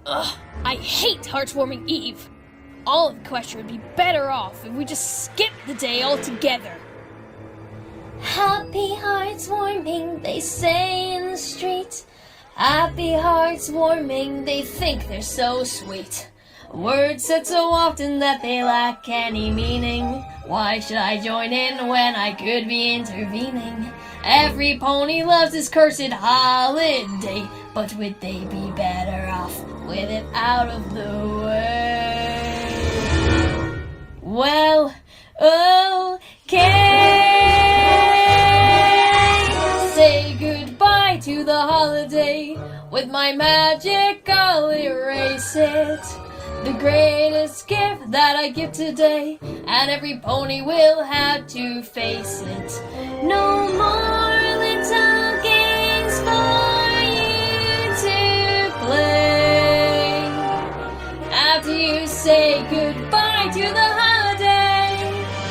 Ugh, I hate Heartswarming Eve. All of Equestria would be better off if we just skipped the day altogether. Happy hearts warming, they say in the street. Happy hearts warming, they think they're so sweet. Words said so often that they lack any meaning. Why should I join in when I could be intervening? Every pony loves this cursed holiday, but would they be better off with it out of the way? Well, okay. Say goodbye to the holiday. With my magic I'll erase it. The greatest gift that I give today, and every pony will have to face it. No more little games for you to play. After you say goodbye to the holiday.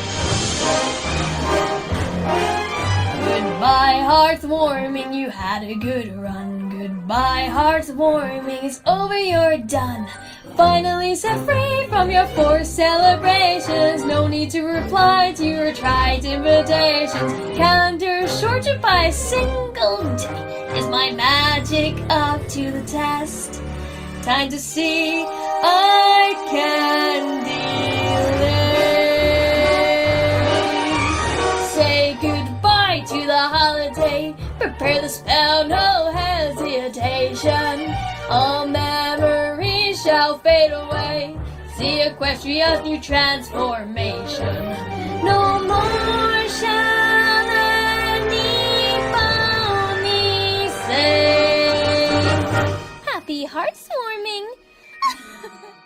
Goodbye, Heartswarming, you had a good run. Goodbye, Heartswarming, it's over, you're done. Finally set free from your forced celebrations. No need to reply to your trite invitations. Calendar shortened by a single day. Is my magic up to the test? Time to see I can delay. Say goodbye to the holiday. Prepare the spell, no hesitation. All memories shall fade away. See Equestria's new transformation. No more shall any pony say, Happy Heartswarming.